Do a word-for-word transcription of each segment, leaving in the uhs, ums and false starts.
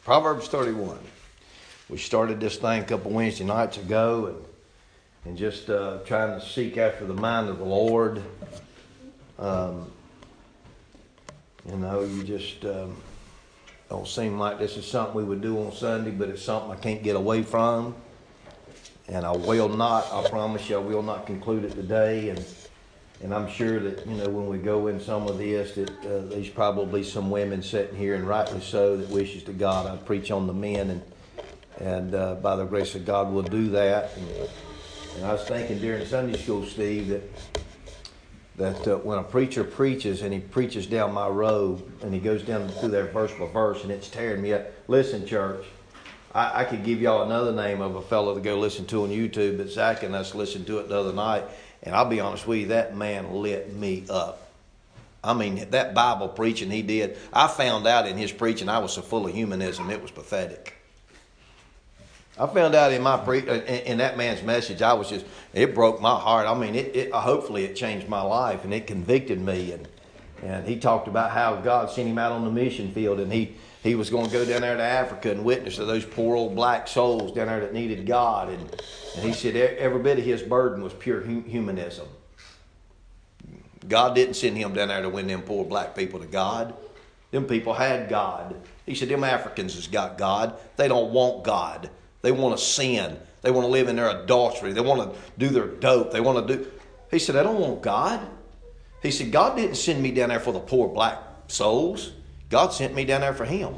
Proverbs thirty-one. We started this thing a couple Wednesday nights ago and and just uh, trying to seek after the mind of the Lord. Um, you know, you just um, don't seem like this is something we would do on Sunday, but it's something I can't get away from. And I will not, I promise you, I will not conclude it today. And and I'm sure that, you know, when we go in some of this, that uh, there's probably some women sitting here, and rightly so, that wishes to God I preach on the men. And and uh, by the grace of God, we'll do that. And, and I was thinking during Sunday school, Steve, that that uh, when a preacher preaches and he preaches down my road and he goes down through there verse by verse and it's tearing me up. Listen, church, I, I could give y'all another name of a fellow to go listen to on YouTube, but Zach and us listened to it the other night, and I'll be honest with you, that man lit me up. I mean, that Bible preaching he did, I found out in his preaching I was so full of humanism, it was pathetic. I found out in my pre- in that man's message, I was just, it broke my heart. I mean, it, it hopefully it changed my life and it convicted me. And and he talked about how God sent him out on the mission field, and he, he was going to go down there to Africa and witness to those poor old black souls down there that needed God. And, and he said every bit of his burden was pure humanism. God didn't send him down there to win them poor black people to God. Them people had God. He said them Africans has got God. They don't want God. They want to sin. They want to live in their adultery. They want to do their dope. They want to do... He said, I don't want God. He said, God didn't send me down there for the poor black souls. God sent me down there for him.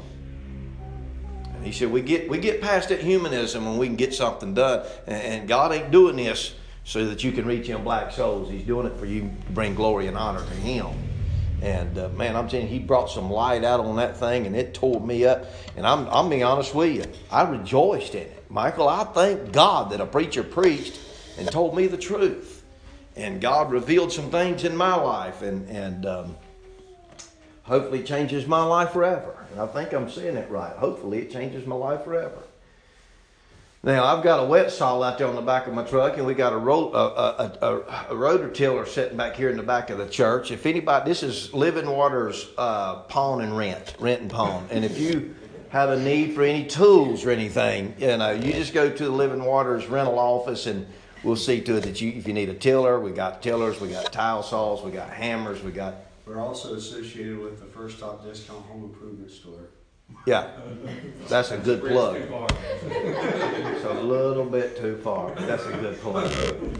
And he said, we get we get past that humanism and we can get something done. And God ain't doing this so that you can reach them black souls. He's doing it for you to bring glory and honor to him. And uh, man, I'm telling you, he brought some light out on that thing, and it tore me up. And I'm I'm being honest with you, I rejoiced in it, Michael. I thank God that a preacher preached and told me the truth, and God revealed some things in my life, and and um, hopefully it changes my life forever. And I think I'm saying it right. Hopefully it changes my life forever. Now, I've got a wet saw out there on the back of my truck, and we got a, ro- a, a, a, a rotor tiller sitting back here in the back of the church. If anybody, this is Living Waters uh, Pawn and Rent, Rent and Pawn. And if you have a need for any tools or anything, you know, you just go to the Living Waters rental office, and we'll see to it that you, if you need a tiller, we got tillers, we got tile saws, we got hammers, we got... We're also associated with the First Stop Discount Home Improvement Store. Yeah, that's a good plug. It's a little bit too far, but that's a good plug.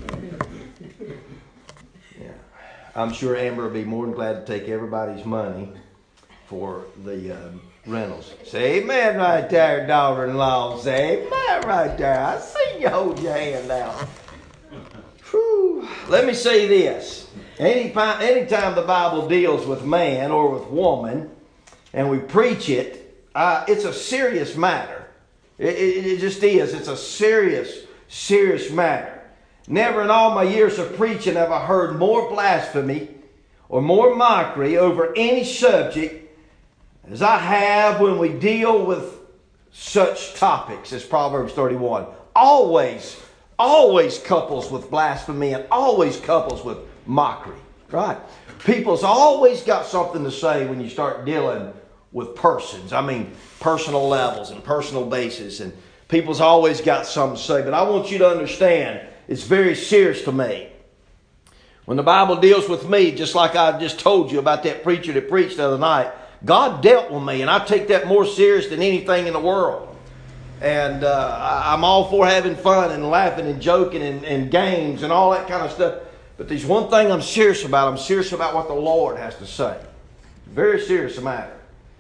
Yeah, I'm sure Amber will be more than glad to take everybody's money for the um, rentals. Say amen right there, daughter-in-law. Say amen right there. I see you hold your hand out. Whew. Let me say this. Any, anytime the Bible deals with man or with woman, and we preach it, Uh, it's a serious matter. It, it, it just is. It's a serious, serious matter. Never in all my years of preaching have I heard more blasphemy or more mockery over any subject as I have when we deal with such topics as Proverbs thirty-one. Always, always couples with blasphemy and always couples with mockery. Right? People's always got something to say when you start dealing with persons. I mean, personal levels and personal basis. And people's always got something to say. But I want you to understand, it's very serious to me. When the Bible deals with me, just like I just told you about that preacher that preached the other night, God dealt with me. And I take that more serious than anything in the world. And uh, I'm all for having fun and laughing and joking and, and games and all that kind of stuff. But there's one thing I'm serious about. I'm serious about what the Lord has to say. Very serious matter.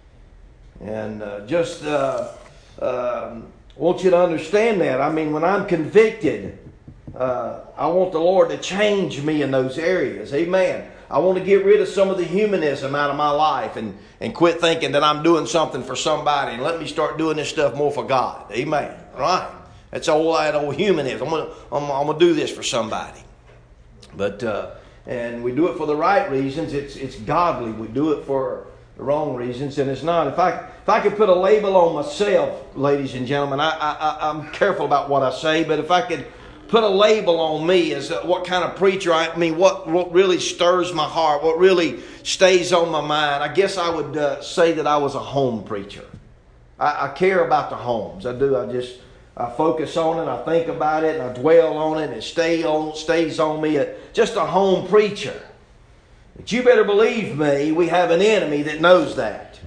And uh, just uh, uh, want you to understand that. I mean, when I'm convicted, uh, I want the Lord to change me in those areas. Amen. I want to get rid of some of the humanism out of my life and, and quit thinking that I'm doing something for somebody, and let me start doing this stuff more for God. Amen. Right? That's all that old humanism. I'm going to I'm, I'm gonna do this for somebody. But, uh, and we do it for the right reasons. It's, it's godly. We do it for the wrong reasons, and it's not. If I if I could put a label on myself, ladies and gentlemen, I, I I'm careful about what I say, but if I could put a label on me as what kind of preacher I, I mean, what what really stirs my heart, what really stays on my mind, I guess I would uh, say that I was a home preacher. I, I care about the homes. I do. I just I focus on it. I think about it, and I dwell on it, and it stay on, stays on me. Just a home preacher. But you better believe me, we have an enemy that knows that.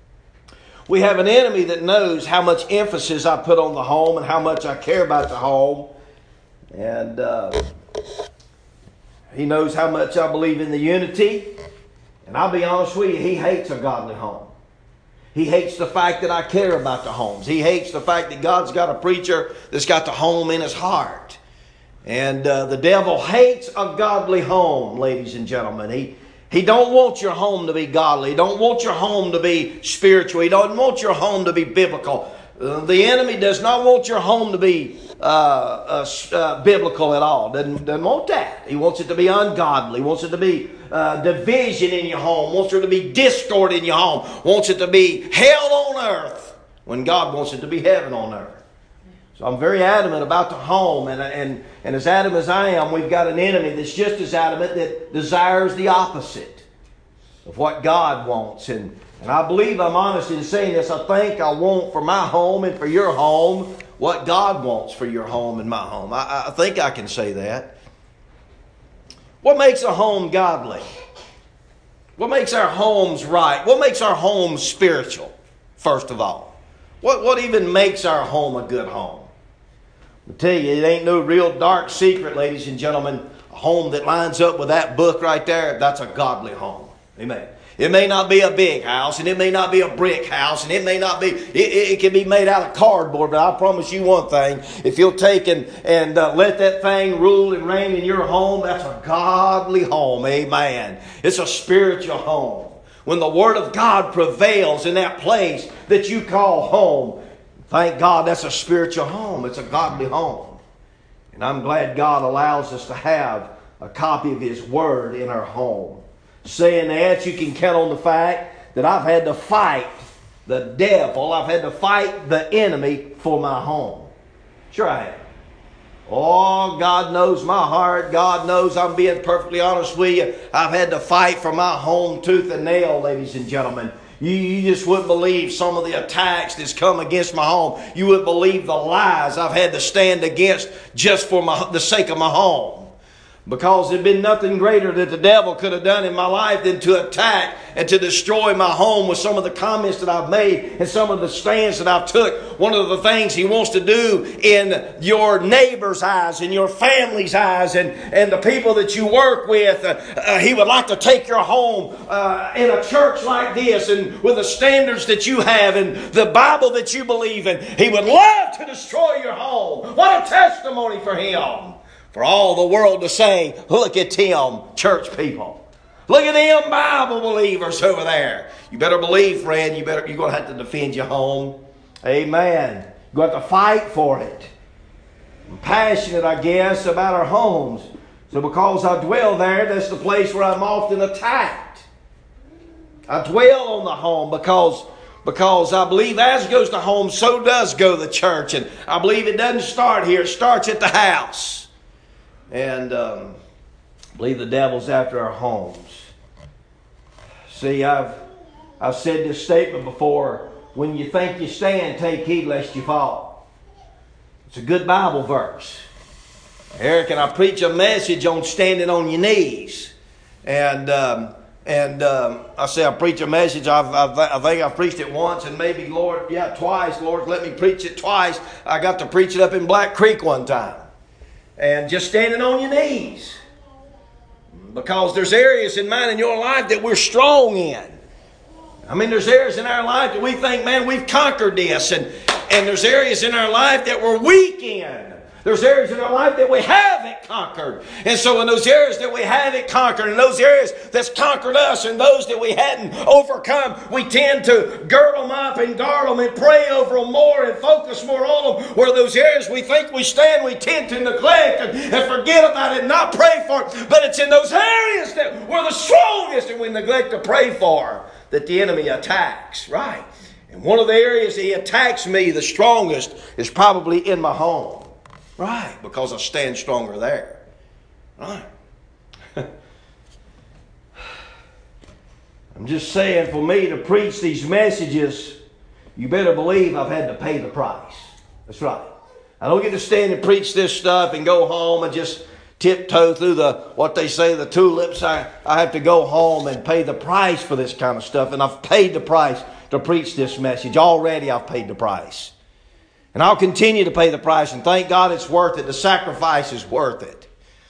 We have an enemy that knows how much emphasis I put on the home and how much I care about the home. And uh, he knows how much I believe in the unity. And I'll be honest with you, he hates a godly home. He hates the fact that I care about the homes. He hates the fact that God's got a preacher that's got the home in his heart. And uh, the devil hates a godly home, ladies and gentlemen. He He don't want your home to be godly. He don't want your home to be spiritual. He don't want your home to be biblical. Uh, the enemy does not want your home to be uh, uh, uh, biblical at all. Doesn't, doesn't want that. He wants it to be ungodly. He wants it to be uh, division in your home. Wants there to be discord in your home. Wants it to be hell on earth when God wants it to be heaven on earth. So I'm very adamant about the home, and, and, and as adamant as I am, we've got an enemy that's just as adamant that desires the opposite of what God wants. And, and I believe I'm honest in saying this. I think I want for my home and for your home what God wants for your home and my home. I, I think I can say that. What makes a home godly? What makes our homes right? What makes our homes spiritual, first of all? What, what even makes our home a good home? I tell you, it ain't no real dark secret, ladies and gentlemen. A home that lines up with that book right there, that's a godly home. Amen. It may not be a big house, and it may not be a brick house, and it may not be, it, it, it can be made out of cardboard, but I promise you one thing. If you'll take and, and uh, let that thing rule and reign in your home, that's a godly home. Amen. It's a spiritual home. When the Word of God prevails in that place that you call home, thank God that's a spiritual home. It's a godly home. And I'm glad God allows us to have a copy of His Word in our home. Saying that, you can count on the fact that I've had to fight the devil. I've had to fight the enemy for my home. Sure I have. Oh, God knows my heart. God knows I'm being perfectly honest with you. I've had to fight for my home tooth and nail, ladies and gentlemen. You, you just wouldn't believe some of the attacks that's come against my home. You wouldn't believe the lies I've had to stand against just for my, the sake of my home. Because there'd been nothing greater that the devil could have done in my life than to attack and to destroy my home with some of the comments that I've made and some of the stands that I've took. One of the things he wants to do in your neighbor's eyes, in your family's eyes, and, and the people that you work with, uh, uh, he would like to take your home uh, in a church like this and with the standards that you have and the Bible that you believe in. He would love to destroy your home. What a testimony for him. For all the world to say, look at them, church people. Look at them Bible believers over there. You better believe, friend, you better, you're going to have to defend your home. Amen. You're going to have to fight for it. I'm passionate, I guess, about our homes. So because I dwell there, that's the place where I'm often attacked. I dwell on the home because, because I believe as goes the home, so does go the church. And I believe it doesn't start here. It starts at the house. And um, I believe the devil's after our homes. See, I've I've said this statement before. When you think you stand, take heed lest you fall. It's a good Bible verse. Eric and I preach a message on standing on your knees. And um, and um, I say I preach a message. I've, I've, I think I've preached it once and maybe, Lord, yeah, twice. Lord, let me preach it twice. I got to preach it up in Black Creek one time. And just standing on your knees. Because there's areas in mine and your life that we're strong in. I mean, there's areas in our life that we think, man, we've conquered this. And, and there's areas in our life that we're weak in. There's areas in our life that we haven't conquered. And so in those areas that we haven't conquered, and those areas that's conquered us, and those that we hadn't overcome, we tend to girdle them up and guard them and pray over them more and focus more on them. Where those areas we think we stand, we tend to neglect and, and forget about it and not pray for it. But it's in those areas that we're the strongest and we neglect to pray for that the enemy attacks. Right. And one of the areas he attacks me the strongest is probably in my home. Right, because I stand stronger there. Right. I'm just saying, for me to preach these messages, you better believe I've had to pay the price. That's right. I don't get to stand and preach this stuff and go home and just tiptoe through the, what they say, the tulips. I, I have to go home and pay the price for this kind of stuff. And I've paid the price to preach this message. Already I've paid the price. And I'll continue to pay the price. And thank God it's worth it. The sacrifice is worth it.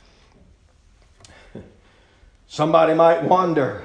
Somebody might wonder,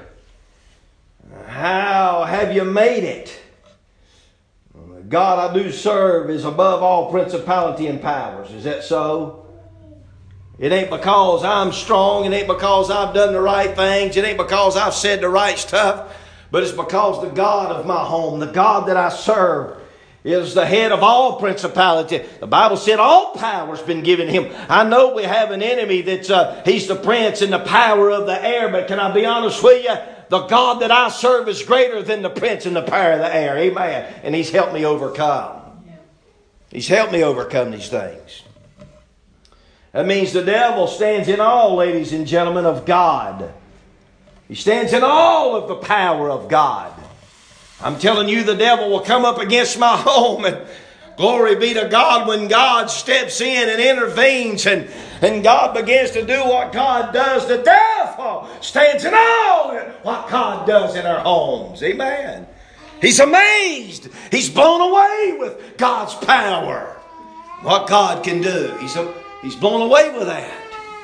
how have you made it? The God I do serve is above all principality and powers. Is that so? It ain't because I'm strong. It ain't because I've done the right things. It ain't because I've said the right stuff. But it's because the God of my home, the God that I serve, is the head of all principality. The Bible said all power's been given him. I know we have an enemy that's uh, he's the prince and the power of the air. But can I be honest with you? The God that I serve is greater than the prince and the power of the air. Amen. And he's helped me overcome. He's helped me overcome these things. That means the devil stands in awe, ladies and gentlemen, of God. He stands in awe of the power of God. I'm telling you, the devil will come up against my home, and glory be to God when God steps in and intervenes and, and God begins to do what God does. The devil stands in awe at what God does in our homes. Amen. He's amazed. He's blown away with God's power. What God can do. He's, a, he's blown away with that.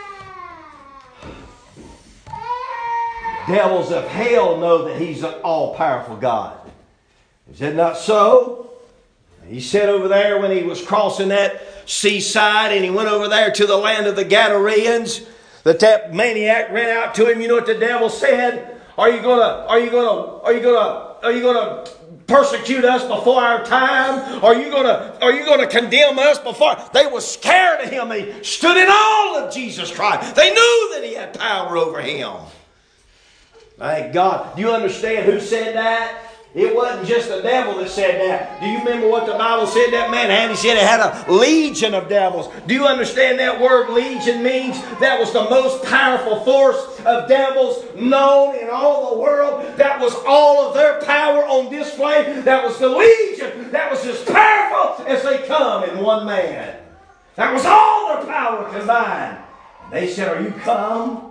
Devils of hell know that He's an all-powerful God. Is that not so? He said over there when He was crossing that seaside and He went over there to the land of the Gadareans, that that maniac ran out to Him. You know what the devil said? Are you gonna, are you gonna, are you gonna, are you gonna persecute us before our time? Are you gonna, are you gonna condemn us before? They were scared of Him. They stood in awe of Jesus Christ. They knew that He had power over him. Thank God. Do you understand who said that? It wasn't just the devil that said that. Do you remember what the Bible said that man had? He said it had a legion of devils. Do you understand that word legion means? That was the most powerful force of devils known in all the world. That was all of their power on display. That was the legion. That was as powerful as they come in one man. That was all their power combined. They said, "Are you come?"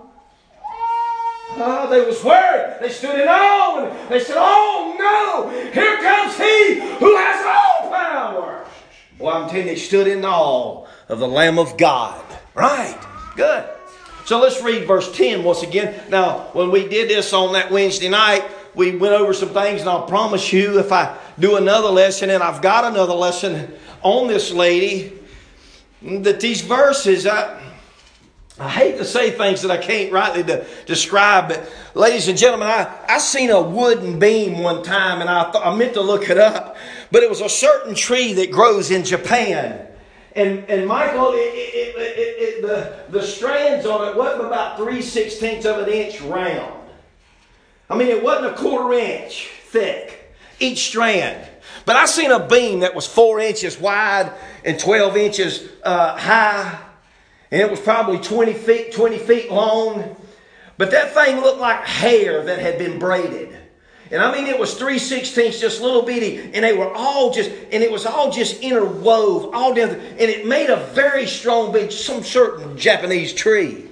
Oh, they was worried. They stood in awe. And they said, "Oh no, here comes He who has all power." Well, I'm telling you, they stood in awe of the Lamb of God. Right. Good. So let's read verse ten once again. Now, when we did this on that Wednesday night, we went over some things, and I'll promise you, if I do another lesson, and I've got another lesson on this lady, that these verses, I... I hate to say things that I can't rightly de- describe, but ladies and gentlemen, I, I seen a wooden beam one time, and I, th- I meant to look it up, but it was a certain tree that grows in Japan. And, and Michael, it, it, it, it, it, the, the strands on it wasn't about three sixteenths of an inch round. I mean, it wasn't a quarter inch thick, each strand. But I seen a beam that was four inches wide and twelve inches uh, high. And it was probably twenty feet, twenty feet long. But that thing looked like hair that had been braided. And I mean, it was three sixteenths, just little bitty. And they were all just, and it was all just interwove, all together. And it made a very strong beam, some certain Japanese tree.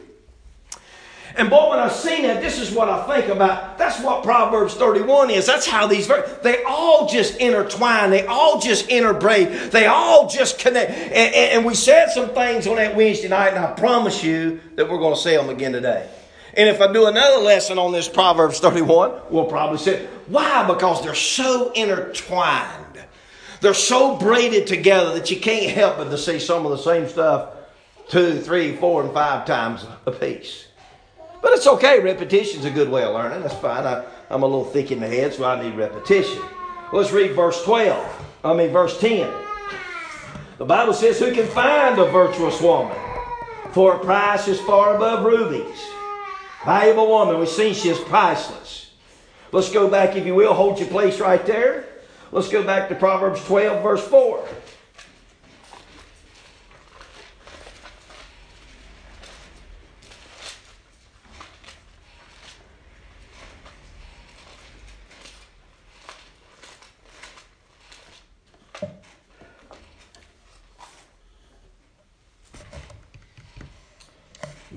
And boy, when I seen that, this is what I think about. That's what Proverbs thirty-one is. That's how these, they all just intertwine. They all just interbraid. They all just connect. And, and, and we said some things on that Wednesday night, and I promise you that we're going to say them again today. And if I do another lesson on this Proverbs thirty-one, we'll probably say, why? Because they're so intertwined. They're so braided together that you can't help but to see some of the same stuff two, three, four, and five times a piece. But it's okay. Repetition's a good way of learning. That's fine. I, I'm a little thick in the head, so I need repetition. Let's read verse twelve. I mean, verse ten. The Bible says, "Who can find a virtuous woman? For her price is far above rubies." Valuable woman. We've seen she is priceless. Let's go back, if you will. Hold your place right there. Let's go back to Proverbs twelve, verse four.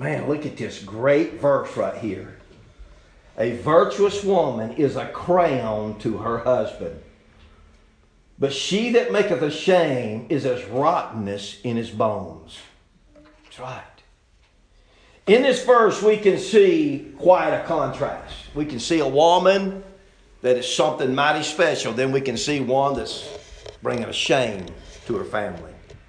Man, look at this great verse right here. A virtuous woman is a crown to her husband, but she that maketh ashamed is as rottenness in his bones. That's right. In this verse, we can see quite a contrast. We can see a woman that is something mighty special. Then we can see one that's bringing a shame to her family.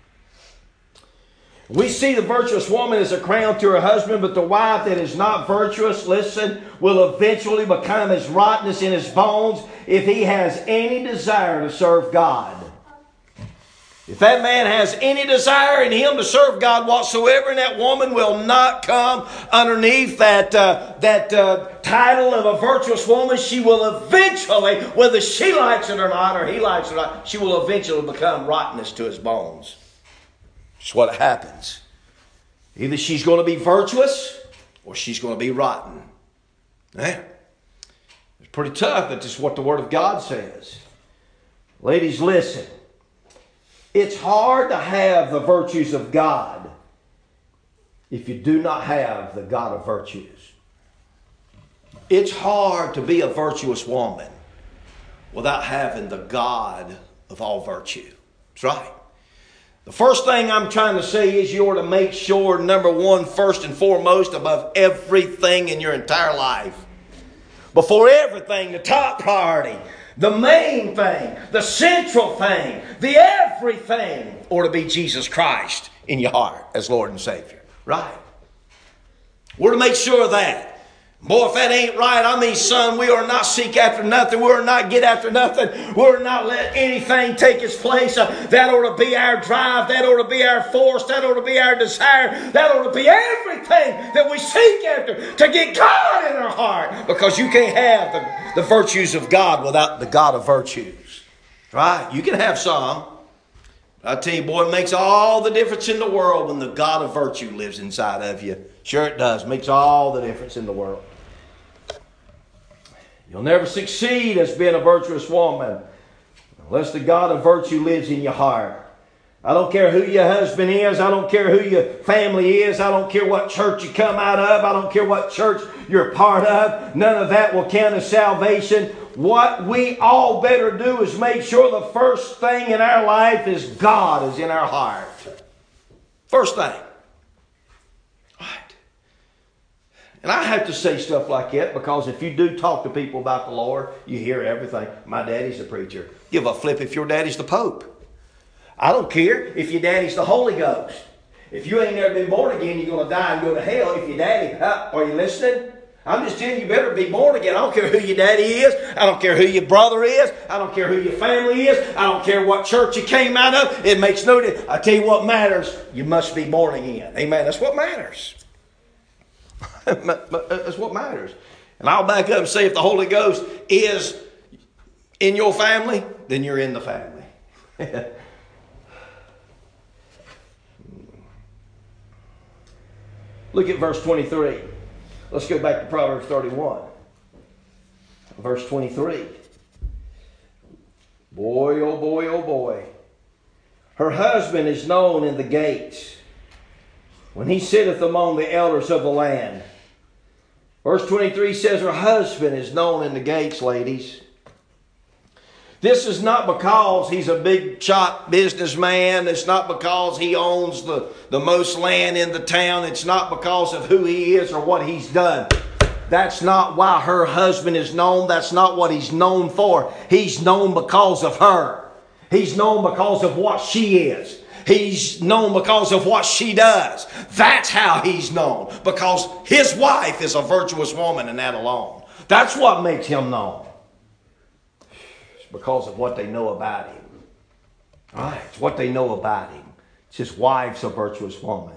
We see the virtuous woman as a crown to her husband, but the wife that is not virtuous, listen, will eventually become as rottenness in his bones if he has any desire to serve God. If that man has any desire in him to serve God whatsoever, and that woman will not come underneath that, uh, that uh, title of a virtuous woman, she will eventually, whether she likes it or not, or he likes it or not, she will eventually become rottenness to his bones. That's what happens. Either she's going to be virtuous or she's going to be rotten. Man, it's pretty tough, but it's what the Word of God says. Ladies, listen. It's hard to have the virtues of God if you do not have the God of virtues. It's hard to be a virtuous woman without having the God of all virtue. That's right. The first thing I'm trying to say is you ought to make sure, number one, first and foremost, above everything in your entire life, before everything, the top priority, the main thing, the central thing, the everything ought to be Jesus Christ in your heart as Lord and Savior. Right? We're to make sure of that. Boy, if that ain't right, I mean, son, we are not seek after nothing. We are not get after nothing. We are not let anything take its place. Uh, that ought to be our drive. That ought to be our force. That ought to be our desire. That ought to be everything that we seek after to get God in our heart. Because you can't have the, the virtues of God without the God of virtues. Right? You can have some. I tell you, boy, it makes all the difference in the world when the God of virtue lives inside of you. Sure it does. It makes all the difference in the world. You'll never succeed as being a virtuous woman unless the God of virtue lives in your heart. I don't care who your husband is. I don't care who your family is. I don't care what church you come out of. I don't care what church you're part of. None of that will count as salvation. What we all better do is make sure the first thing in our life is God is in our heart. First thing. And I have to say stuff like that because if you do talk to people about the Lord, you hear everything. My daddy's a preacher. Give a flip if your daddy's the Pope. I don't care if your daddy's the Holy Ghost. If you ain't never been born again, you're going to die and go to hell. If your daddy, huh, are you listening? I'm just telling you, you better be born again. I don't care who your daddy is. I don't care who your brother is. I don't care who your family is. I don't care what church you came out of. It makes no difference. I tell you what matters. You must be born again. Amen. That's what matters. That's what matters. And I'll back up and say if the Holy Ghost is in your family, then you're in the family. Look at verse twenty-three. Let's go back to Proverbs thirty-one. Verse twenty-three. Boy, oh boy, oh boy. Her husband is known in the gates when he sitteth among the elders of the land. Verse twenty-three says her husband is known in the gates, ladies. This is not because he's a big shot businessman. It's not because he owns the, the most land in the town. It's not because of who he is or what he's done. That's not why her husband is known. That's not what he's known for. He's known because of her. He's known because of what she is. He's known because of what she does. That's how he's known. Because his wife is a virtuous woman and that alone. That's what makes him known. It's because of what they know about him. All right, it's what they know about him. It's his wife's a virtuous woman.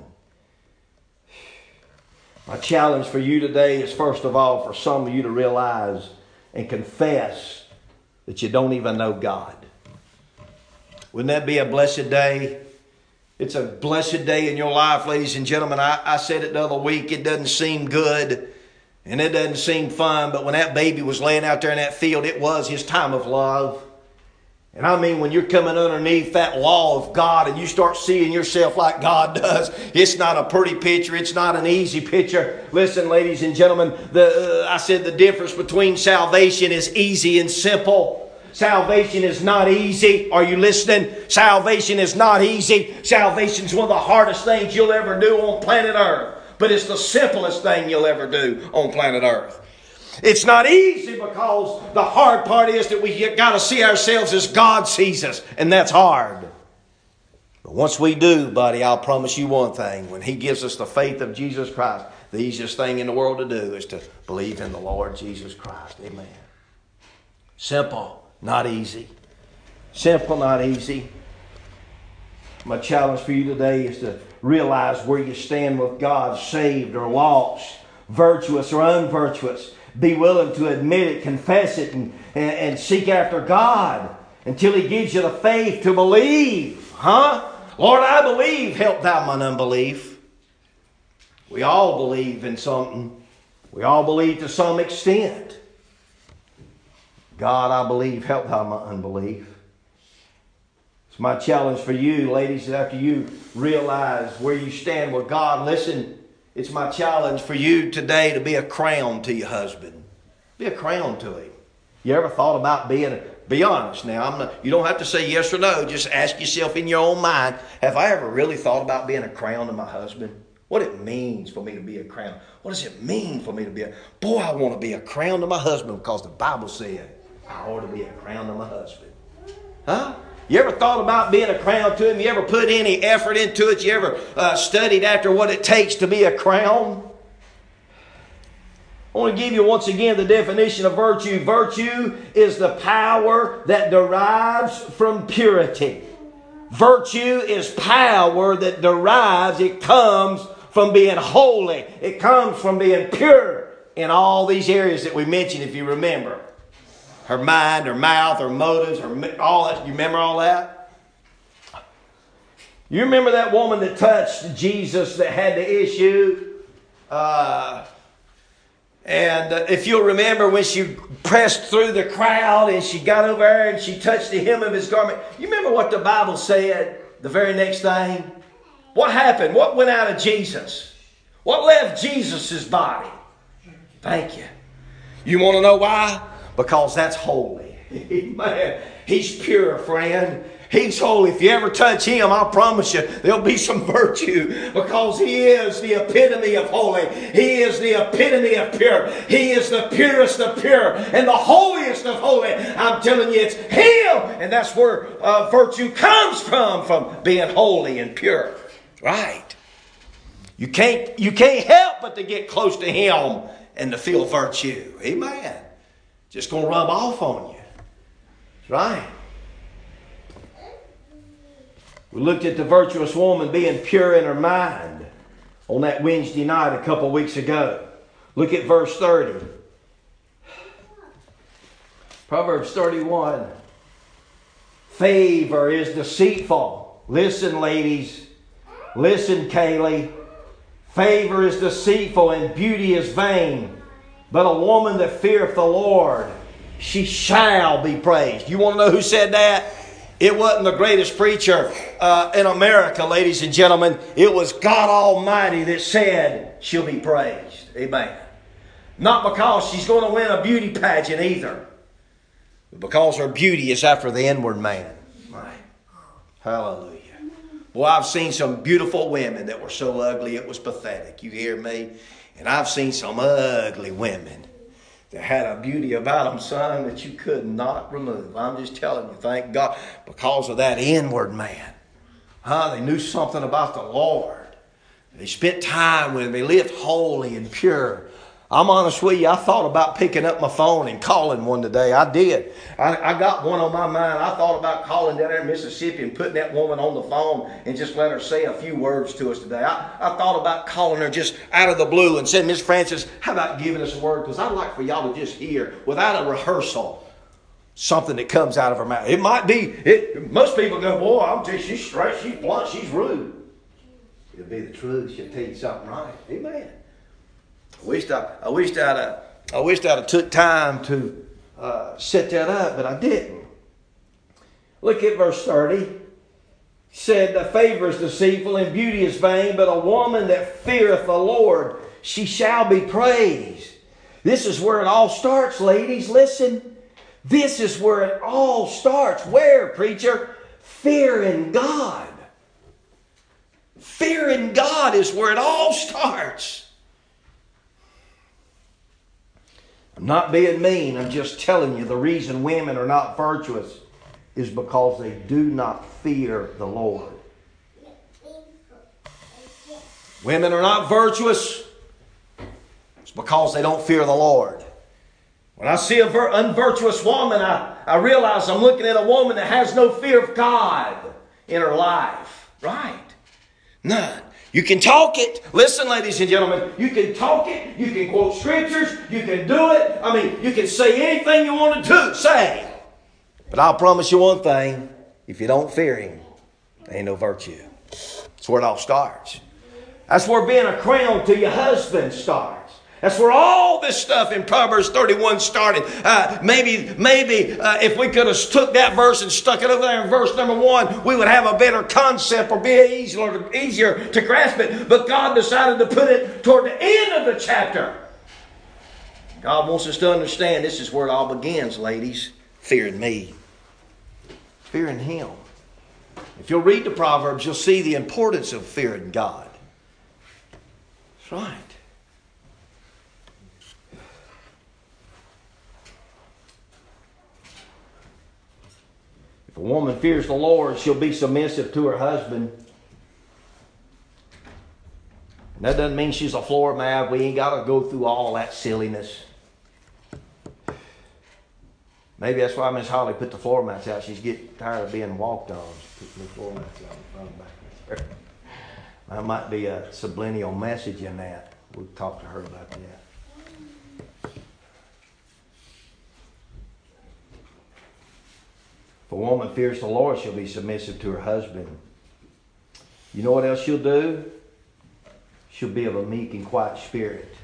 My challenge for you today is first of all for some of you to realize and confess that you don't even know God. Wouldn't that be a blessed day? It's a blessed day in your life, ladies and gentlemen. I, I said it the other week. It doesn't seem good and it doesn't seem fun. But when that baby was laying out there in that field, it was his time of love. And I mean, when you're coming underneath that law of God and you start seeing yourself like God does, it's not a pretty picture. It's not an easy picture. Listen, ladies and gentlemen, the, uh, I said the difference between salvation is easy and simple. Salvation is not easy. Are you listening? Salvation is not easy. Salvation is one of the hardest things you'll ever do on planet Earth. But it's the simplest thing you'll ever do on planet Earth. It's not easy because the hard part is that we got to see ourselves as God sees us. And that's hard. But once we do, buddy, I'll promise you one thing. When He gives us the faith of Jesus Christ, the easiest thing in the world to do is to believe in the Lord Jesus Christ. Amen. Simple, not easy. Simple, not easy. My challenge for you today is to realize where you stand with God, saved or lost, virtuous or unvirtuous. Be willing to admit it, confess it, and, and, and seek after God until He gives you the faith to believe. Huh? Lord, I believe. Help thou mine unbelief. We all believe in something. We all believe to some extent. God, I believe. Help thou my unbelief. It's my challenge for you, ladies, that after you realize where you stand with God, listen, it's my challenge for you today to be a crown to your husband. Be a crown to him. You ever thought about being a... Be honest now. I'm not, you don't have to say yes or no. Just ask yourself in your own mind, have I ever really thought about being a crown to my husband? What it means for me to be a crown. What does it mean for me to be a... Boy, I want to be a crown to my husband because the Bible said I ought to be a crown to my husband. Huh? You ever thought about being a crown to him? You ever put any effort into it? You ever uh, studied after what it takes to be a crown? I want to give you once again the definition of virtue. Virtue is the power that derives from purity. Virtue is power that derives, it comes from being holy. It comes from being pure in all these areas that we mentioned, if you remember. Her mind, her mouth, her motives, her all that. You remember all that? You remember that woman that touched Jesus that had the issue? Uh, and uh, if you'll remember when she pressed through the crowd and she got over there and she touched the hem of His garment. You remember what the Bible said the very next thing? What happened? What went out of Jesus? What left Jesus' body? Thank you. You want to know why? Because that's holy. Man, He's pure, friend. He's holy. If you ever touch Him, I promise you, there'll be some virtue. Because He is the epitome of holy. He is the epitome of pure. He is the purest of pure and the holiest of holy. I'm telling you, it's Him. And that's where uh, virtue comes from, from being holy and pure. Right. You can't, you can't help but to get close to Him and to feel virtue. Amen. Just going to rub off on you. That's right. We looked at the virtuous woman being pure in her mind on that Wednesday night a couple weeks ago. Look at verse thirty. Proverbs thirty-one. Favor is deceitful. Listen, ladies. Listen, Kaylee. Favor is deceitful and beauty is vain. But a woman that feareth the Lord, she shall be praised. You want to know who said that? It wasn't the greatest preacher uh, in America, ladies and gentlemen. It was God Almighty that said she'll be praised. Amen. Not because she's going to win a beauty pageant either. But because her beauty is after the inward man. Right. Hallelujah. Boy, I've seen some beautiful women that were so ugly it was pathetic. You hear me? And I've seen some ugly women that had a beauty about them, son, that you could not remove. I'm just telling you, thank God, because of that inward man. Huh? They knew something about the Lord. They spent time with Him. They lived holy and pure. I'm honest with you, I thought about picking up my phone and calling one today. I did. I, I got one on my mind. I thought about calling down there in Mississippi and putting that woman on the phone and just let her say a few words to us today. I, I thought about calling her just out of the blue and saying, Miss Francis, how about giving us a word? Because I'd like for y'all to just hear, without a rehearsal, something that comes out of her mouth. It might be, it, most people go, boy, I'm just, she's straight, she's blunt, she's rude. It'll be the truth. She'll tell you something right. Amen. I wished I, I wished I'd, uh, I wished I'd have took time to uh, set that up, but I didn't. Look at verse thirty. Said, the favor is deceitful and beauty is vain, but a woman that feareth the Lord, she shall be praised. This is where it all starts, ladies. Listen. This is where it all starts. Where, preacher? Fearing God. Fearing God is where it all starts. I'm not being mean. I'm just telling you the reason women are not virtuous is because they do not fear the Lord. Women are not virtuous. It's because they don't fear the Lord. When I see an vir- unvirtuous woman, I, I realize I'm looking at a woman that has no fear of God in her life. Right? None. You can talk it. Listen, ladies and gentlemen, you can talk it. You can quote scriptures. You can do it. I mean, you can say anything you want to do. Say. But I'll promise you one thing. If you don't fear Him, there ain't no virtue. That's where it all starts. That's where being a crown to your husband starts. That's where all this stuff in Proverbs thirty-one started. Uh, maybe maybe uh, if we could have took that verse and stuck it over there in verse number one, we would have a better concept or be easier, easier to grasp it. But God decided to put it toward the end of the chapter. God wants us to understand this is where it all begins, ladies. Fearing me. Fearing Him. If you'll read the Proverbs, you'll see the importance of fearing God. That's right. If a woman fears the Lord, she'll be submissive to her husband. And that doesn't mean she's a floor mat. We ain't got to go through all that silliness. Maybe that's why Miss Holly put the floor mats out. She's getting tired of being walked on. She put the floor mats out in front and back there. That might be a subliminal message in that. We'll talk to her about that. If a woman fears the Lord, she'll be submissive to her husband. You know what else she'll do? She'll be of a meek and quiet spirit.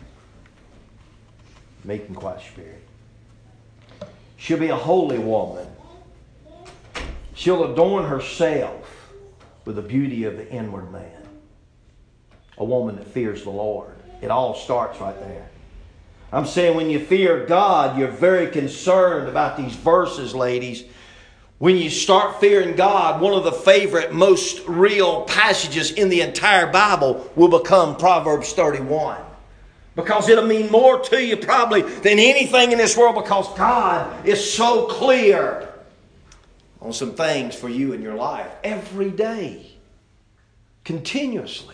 Meek and quiet spirit. She'll be a holy woman. She'll adorn herself with the beauty of the inward man. A woman that fears the Lord. It all starts right there. I'm saying when you fear God, you're very concerned about these verses, ladies. When you start fearing God, one of the favorite, most real passages in the entire Bible will become Proverbs thirty-one. Because it'll mean more to you probably than anything in this world, because God is so clear on some things for you in your life every day, continuously.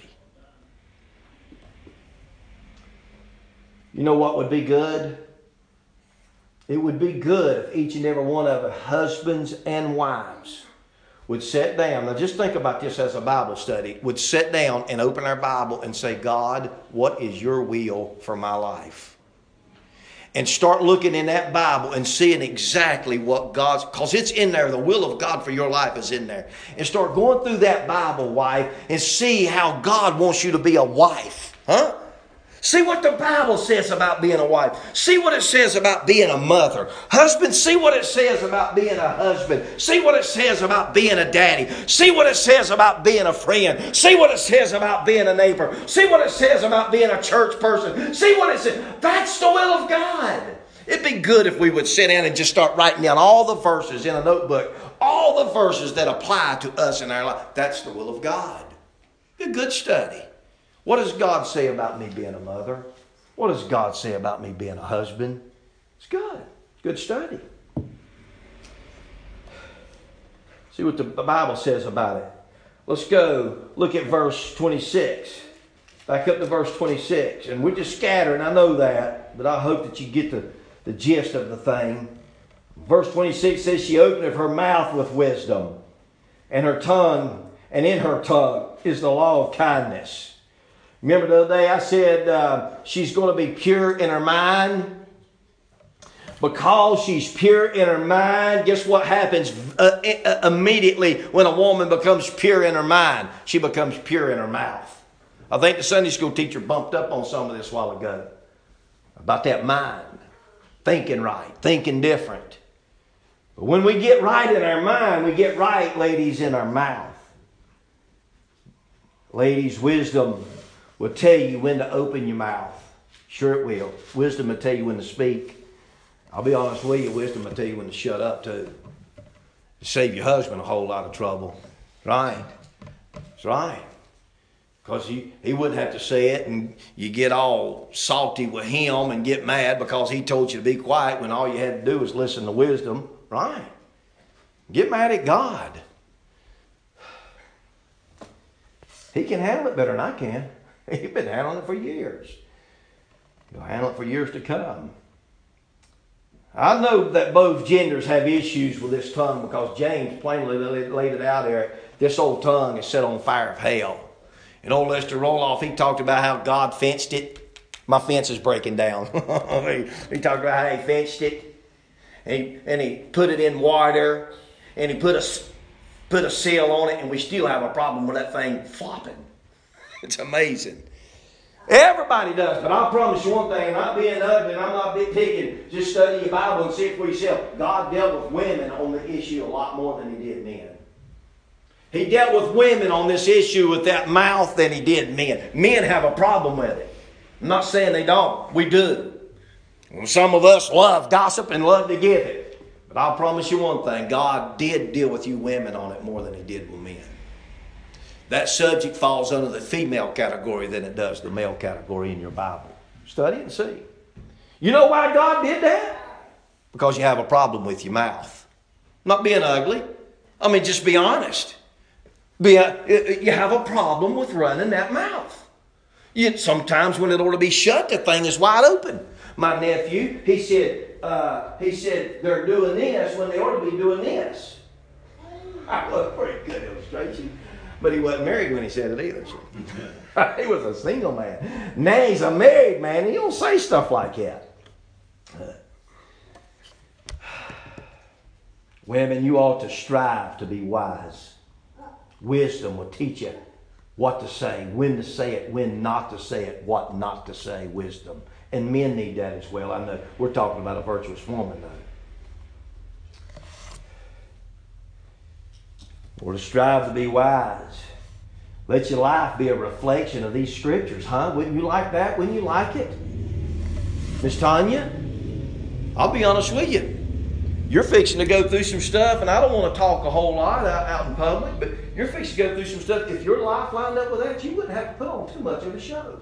You know what would be good? It would be good if each and every one of us, husbands and wives, would sit down. Now just think about this as a Bible study. Would sit down and open our Bible and say, God, what is your will for my life? And start looking in that Bible and seeing exactly what God's, because it's in there. The will of God for your life is in there. And start going through that Bible, wife, and see how God wants you to be a wife. Huh? See what the Bible says about being a wife. See what it says about being a mother. Husband, see what it says about being a husband. See what it says about being a daddy. See what it says about being a friend. See what it says about being a neighbor. See what it says about being a church person. See what it says. That's the will of God. It'd be good if we would sit down and just start writing down all the verses in a notebook. All the verses that apply to us in our life. That's the will of God. Be a good study. What does God say about me being a mother? What does God say about me being a husband? It's good. Good study. See what the Bible says about it. Let's go look at verse twenty-six. Back up to verse twenty-six. And we're just scattering, I know that, but I hope that you get the, the gist of the thing. Verse twenty-six says, she openeth her mouth with wisdom, and her tongue, and in her tongue is the law of kindness. Remember the other day I said uh, she's going to be pure in her mind. Because she's pure in her mind, guess what happens uh, uh, immediately when a woman becomes pure in her mind? She becomes pure in her mouth. I think the Sunday school teacher bumped up on some of this a while ago. About that mind. Thinking right. Thinking different. But when we get right in our mind, we get right, ladies, in our mouth. Ladies, wisdom will tell you when to open your mouth. Sure it will. Wisdom will tell you when to speak. I'll be honest with you, wisdom will tell you when to shut up too. To save your husband a whole lot of trouble. Right? That's right. Because he, he wouldn't have to say it and you get all salty with him and get mad because he told you to be quiet when all you had to do was listen to wisdom. Right? Get mad at God. He can handle it better than I can. He's been handling it for years. He'll handle it for years to come. I know that both genders have issues with this tongue because James plainly laid it out there. This old tongue is set on fire of hell. And old Lester Roloff, he talked about how God fenced it. My fence is breaking down. he, he talked about how he fenced it. And he, and he put it in water. And he put a, put a seal on it. And we still have a problem with that thing flopping. It's amazing. Everybody does, but I promise you one thing, not being ugly and I'm not big picking, just study your Bible and see it for yourself. God dealt with women on the issue a lot more than he did men. He dealt with women on this issue with that mouth than he did men. Men have a problem with it. I'm not saying they don't. We do. Some of us love gossip and love to give it. But I'll promise you one thing, God did deal with you women on it more than he did with men. That subject falls under the female category than it does the male category in your Bible. Study it and see. You know why God did that? Because you have a problem with your mouth. Not being ugly. I mean, just be honest. Be a, you have a problem with running that mouth. You, sometimes when it ought to be shut, the thing is wide open. My nephew, he said, uh, he said they're doing this when they ought to be doing this. That was a pretty good illustration. But he wasn't married when he said it either. So. He was a single man. Now he's a married man and he don't say stuff like that. Women, you ought to strive to be wise. Wisdom will teach you what to say, when to say it, when not to say it, what not to say. Wisdom. And men need that as well. I know we're talking about a virtuous woman though. Or to strive to be wise. Let your life be a reflection of these scriptures, huh? Wouldn't you like that? Wouldn't you like it? Miss Tanya, I'll be honest with you. You're fixing to go through some stuff, and I don't want to talk a whole lot out, out in public, but you're fixing to go through some stuff. If your life lined up with that, you wouldn't have to put on too much of a show.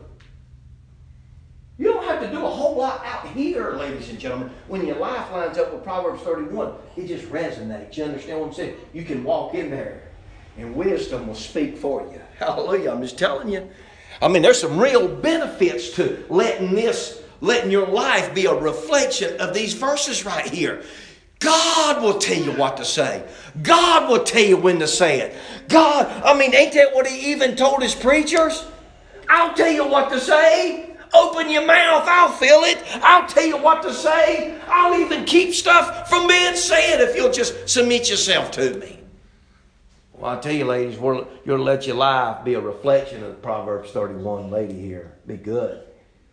You don't have to do a whole lot out here, ladies and gentlemen. When your life lines up with Proverbs thirty-one, it just resonates. You understand what I'm saying? You can walk in there and wisdom will speak for you. Hallelujah. I'm just telling you. I mean, there's some real benefits to letting this, letting your life be a reflection of these verses right here. God will tell you what to say. God will tell you when to say it. God, I mean, ain't that what he even told his preachers? I'll tell you what to say. Open your mouth, I'll fill it. I'll tell you what to say. I'll even keep stuff from being said if you'll just submit yourself to me. Well, I tell you, ladies, you're to let your life be a reflection of Proverbs thirty-one lady here. Be good.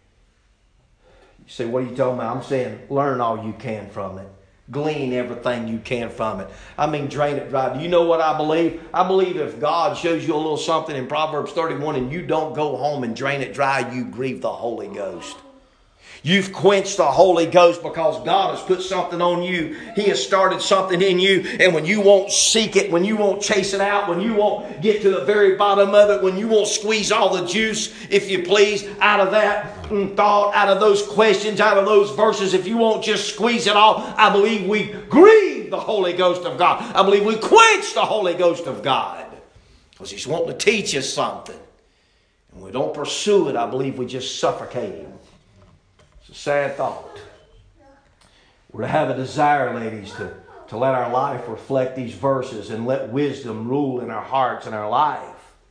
You say, what are you talking about? I'm saying learn all you can from it. Glean everything you can from it. I mean, drain it dry. Do you know what I believe? I believe if God shows you a little something in Proverbs thirty-one and you don't go home and drain it dry, you grieve the Holy Ghost. You've quenched the Holy Ghost because God has put something on you. He has started something in you. And when you won't seek it, when you won't chase it out, when you won't get to the very bottom of it, when you won't squeeze all the juice, if you please, out of that thought, out of those questions, out of those verses, if you won't just squeeze it all, I believe we grieve the Holy Ghost of God. I believe we quench the Holy Ghost of God. Because He's wanting to teach us something. And we don't pursue it, I believe we just suffocate Him. It's a sad thought. We're to have a desire, ladies, to, to let our life reflect these verses and let wisdom rule in our hearts and our life.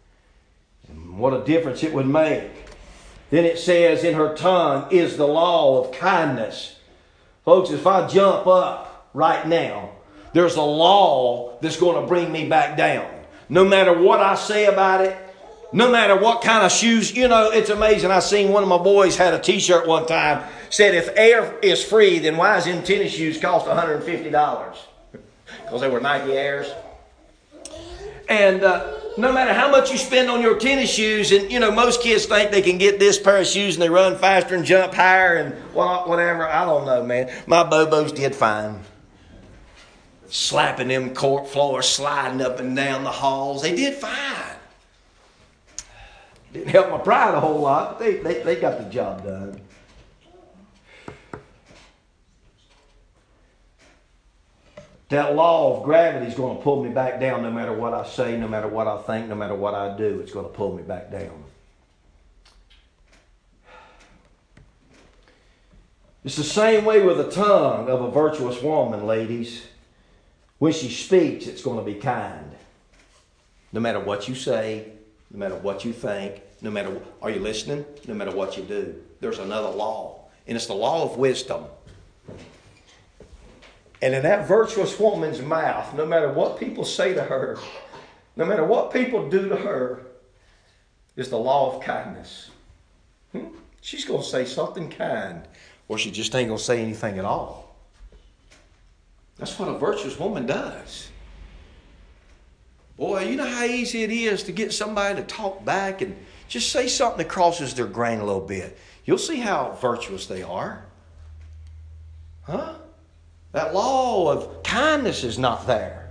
And what a difference it would make. Then it says, in her tongue is the law of kindness. Folks, if I jump up right now, there's a law that's going to bring me back down. No matter what I say about it, no matter what kind of shoes, you know, it's amazing. I seen one of my boys had a t-shirt one time, said if air is free, then why does them tennis shoes cost one hundred fifty dollars? because they were Nike Airs. And uh, no matter how much you spend on your tennis shoes, and you know, most kids think they can get this pair of shoes and they run faster and jump higher and whatever. I don't know, man. My Bobos did fine. Slapping them court floors, sliding up and down the halls. They did fine. Didn't help my pride a whole lot, but they, they, they got the job done. That law of gravity is going to pull me back down no matter what I say, no matter what I think, no matter what I do. It's going to pull me back down. It's the same way with the tongue of a virtuous woman, ladies. When she speaks, it's going to be kind. No matter what you say, no matter what you think, no matter, are you listening? No matter what you do. There's another law, and it's the law of wisdom. And in that virtuous woman's mouth, no matter what people say to her, no matter what people do to her, is the law of kindness. Hmm? She's going to say something kind, or she just ain't going to say anything at all. That's what a virtuous woman does. Boy, you know how easy it is to get somebody to talk back and just say something that crosses their grain a little bit. You'll see how virtuous they are. Huh? That law of kindness is not there.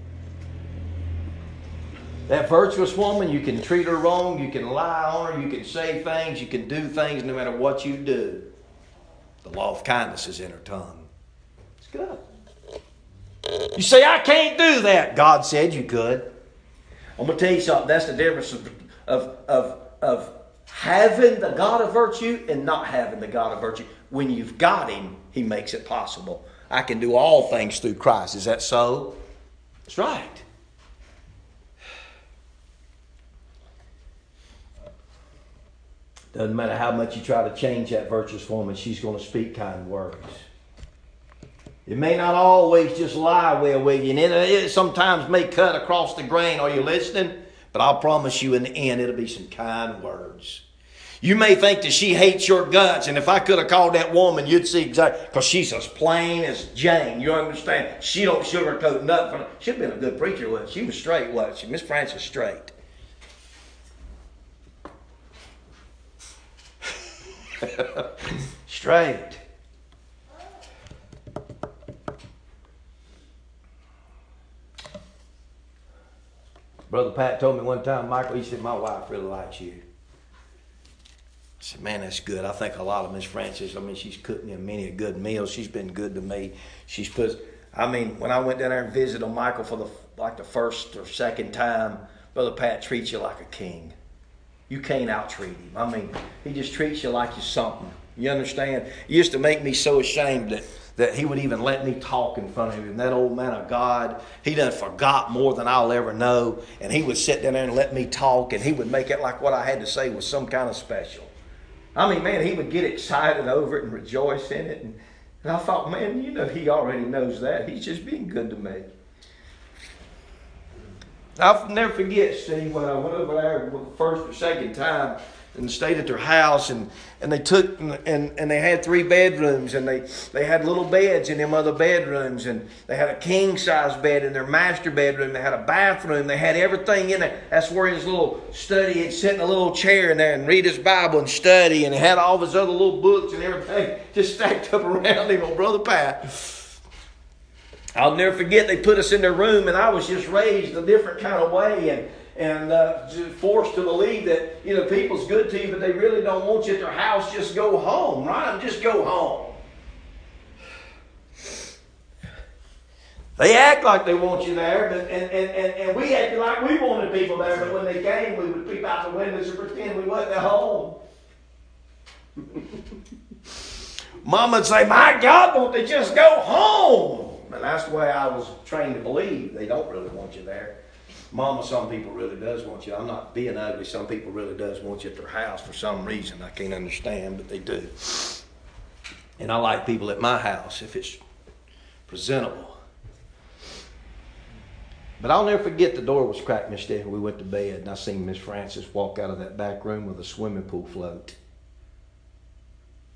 That virtuous woman, you can treat her wrong, you can lie on her, you can say things, you can do things no matter what you do. The law of kindness is in her tongue. It's good. You say, I can't do that. God said you could. I'm going to tell you something. That's the difference of, of, of, of having the God of virtue and not having the God of virtue. When you've got Him, He makes it possible. I can do all things through Christ. Is that so? That's right. Doesn't matter how much you try to change that virtuous woman, she's going to speak kind words. It may not always just lie well with you, and it, it sometimes may cut across the grain. Are you listening? But I'll promise you in the end, it'll be some kind words. You may think that she hates your guts, and if I could have called that woman, you'd see exactly, because she's as plain as Jane. You understand? She don't sugarcoat nothing. She'd been a good preacher, wasn't she? She was straight, wasn't she? Miss Frances straight. Straight. Brother Pat told me one time, Michael, he said, my wife really likes you. I said, man, that's good. I think a lot of Miss Frances, I mean, she's cooked me many a good meal. She's been good to me. She's put, I mean, when I went down there and visited on Michael for the like the first or second time, Brother Pat treats you like a king. You can't out-treat him. I mean, he just treats you like you're something. You understand? It used to make me so ashamed that, that he would even let me talk in front of him. That old man of God, he done forgot more than I'll ever know. And he would sit down there and let me talk, and he would make it like what I had to say was some kind of special. I mean, man, he would get excited over it and rejoice in it. And, and I thought, man, you know, he already knows that. He's just being good to me. I'll never forget, Steve, when I went over there for the first or second time and stayed at their house, and, and they took and, and they had three bedrooms, and they, they had little beds in them other bedrooms, and they had a king-size bed in their master bedroom. They had a bathroom. They had everything in there. That's where his little study, he'd sit in a little chair in there and read his Bible and study, and he had all of his other little books and everything just stacked up around him on Brother Pat. I'll never forget, they put us in their room, and I was just raised a different kind of way, and and uh, forced to believe that, you know, people's good to you, but they really don't want you at their house. Just go home, right? Just go home. They act like they want you there, but and, and, and, and we acted like we wanted people there, but when they came, we would peep out the windows and pretend we wasn't at home. Mama would say, my God, won't they just go home? And that's the way I was trained to believe. They don't really want you there. Mama, some people really does want you. I'm not being ugly. Some people really does want you at their house for some reason. I can't understand, but they do. And I like people at my house if it's presentable. But I'll never forget the door was cracked, Miss Stephanie. We went to bed, and I seen Miss Frances walk out of that back room with a swimming pool float.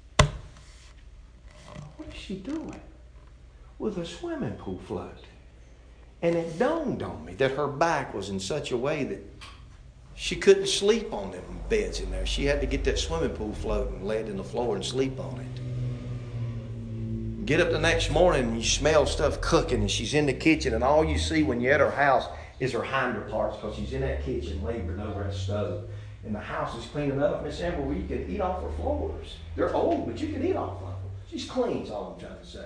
What is she doing with a swimming pool float? And it dawned on me that her back was in such a way that she couldn't sleep on them beds in there. She had to get that swimming pool float and lay it in the floor and sleep on it. Get up the next morning and you smell stuff cooking and she's in the kitchen and all you see when you're at her house is her hinder parts because she's in that kitchen laboring over that stove. And the house is clean enough, Miss Amber, where you can eat off her floors. They're old, but you can eat off of them. She's clean is all I'm trying to say.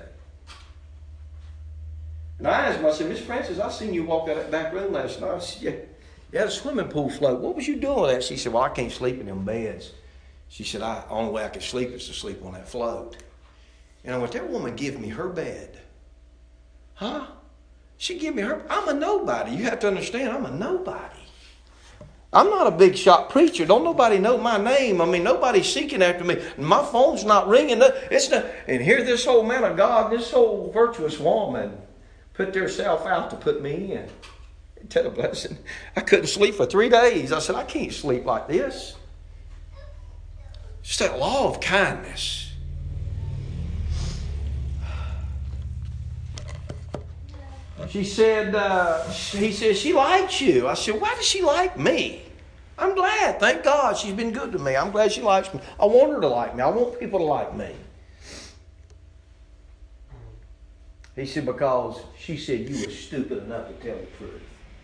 And I asked her, I said, Miss Francis, I seen you walk out that back room last night. I said, yeah. You had a swimming pool float. What was you doing with that? She said, well, I can't sleep in them beds. She said, the only way I can sleep is to sleep on that float. And I went, that woman give me her bed. Huh? She give me her. I'm a nobody. You have to understand, I'm a nobody. I'm not a big shot preacher. Don't nobody know my name. I mean, nobody's seeking after me. My phone's not ringing. It's not. And here this old man of God, this old virtuous woman, put theirself out to put me in. Tell a blessing. I couldn't sleep for three days. I said, I can't sleep like this. It's that law of kindness. She said, uh, he said, she likes you. I said, why does she like me? I'm glad. Thank God she's been good to me. I'm glad she likes me. I want her to like me. I want people to like me. He said, because she said you were stupid enough to tell the truth.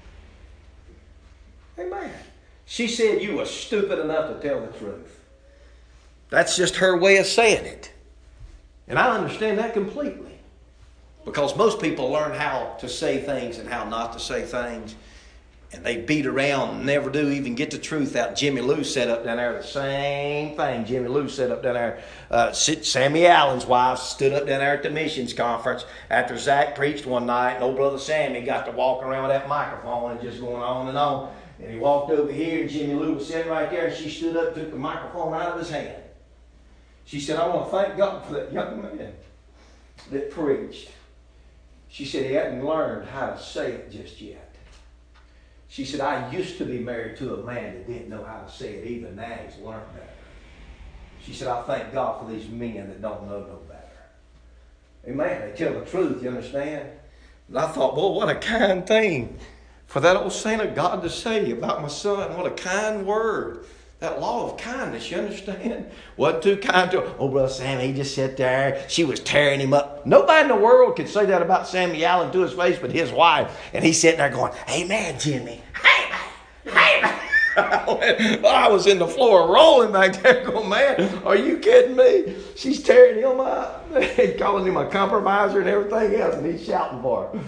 Amen. She said you were stupid enough to tell the truth. That's just her way of saying it. And I understand that completely. Because most people learn how to say things and how not to say things. And they beat around and never do even get the truth out. Jimmy Lou set up down there the same thing. Jimmy Lou set up down there. Uh, Sammy Allen's wife stood up down there at the missions conference after Zach preached one night. And old brother Sammy got to walk around with that microphone and just going on and on. And he walked over here and Jimmy Lou was sitting right there. And she stood up and took the microphone out of his hand. She said, I want to thank God for that young man that preached. She said he hadn't learned how to say it just yet. She said, I used to be married to a man that didn't know how to say it either. Now he's learned better. She said, I thank God for these men that don't know no better. Amen. They tell the truth, you understand? And I thought, boy, what a kind thing for that old saint of God to say about my son. What a kind word. That law of kindness, you understand? Wasn't too kind to her. Oh, Brother Sammy, he just sat there. She was tearing him up. Nobody in the world could say that about Sammy Allen to his face but his wife. And he's sitting there going, amen, Jimmy. Amen. Amen. I was in the floor rolling back there going, man, are you kidding me? She's tearing him up. Calling him a compromiser and everything else. And he's shouting for her.